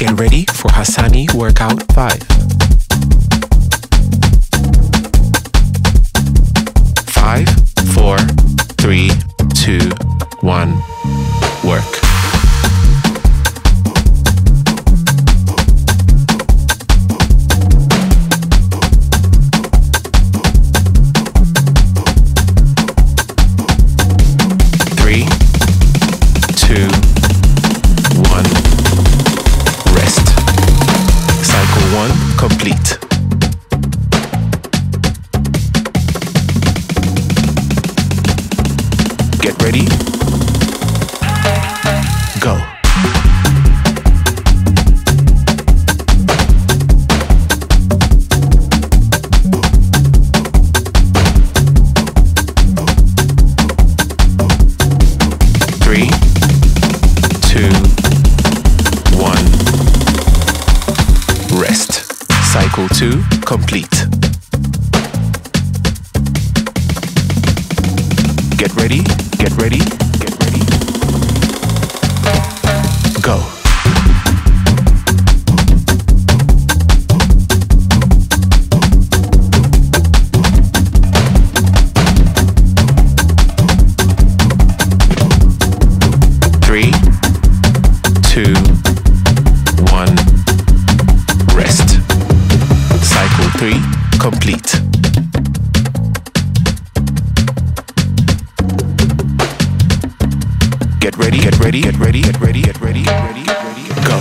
Get ready for Hassani Workout 5. 5, 4, 3, 2, 1, work. Complete. Get ready. Go. 3, 2, 1. Rest. Cycle 2 complete. Get ready, get ready, get ready. Go. 3, 2, 1. Rest. Cycle 3 complete. Get ready, get ready, get ready, get ready, get ready, get ready, get ready, go.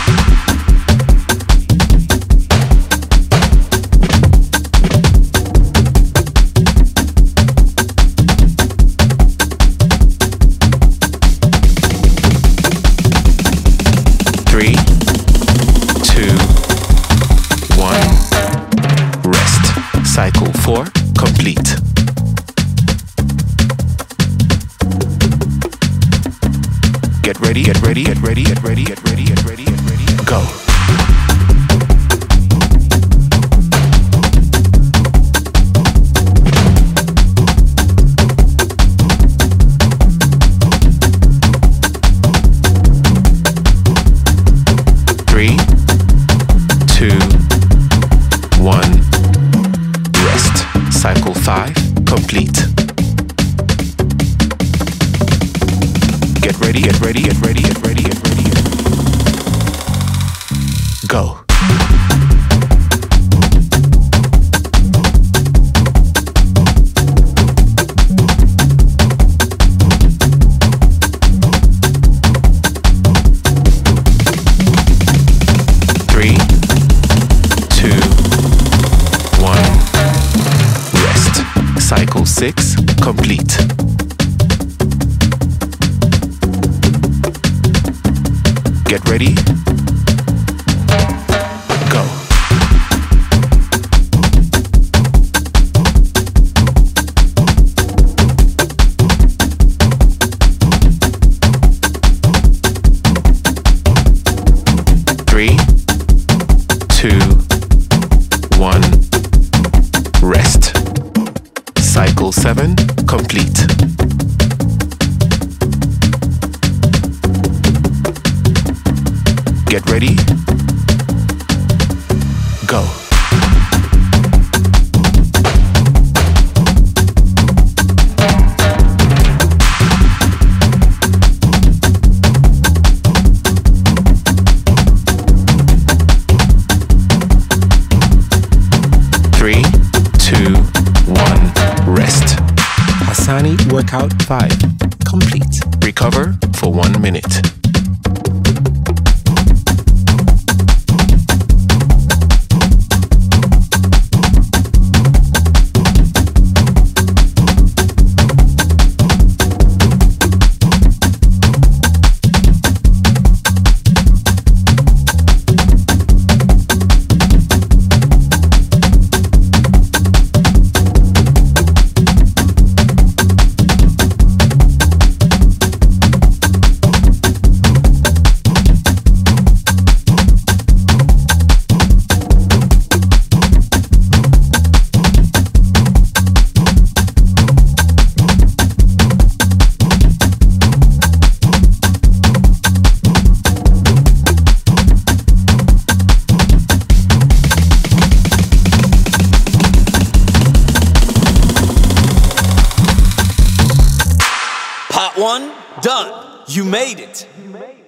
3, 2, 1. Rest. Cycle 4 complete. Get ready, get ready, get ready, get ready, get ready, get ready, get ready, go. 3, 2, 1. Rest. Cycle 5 complete. Get ready, get ready, get ready, get ready, get ready, get ready. Go. 3, 2, 1. Rest. Cycle 6 complete. Get ready. Go. 3, 2, 1. Rest. Cycle 7 complete. Get ready. Go. 3, 2, 1. Rest. Hassani Workout 5 complete. Recover for 1 minute. Part 1, done. You made it.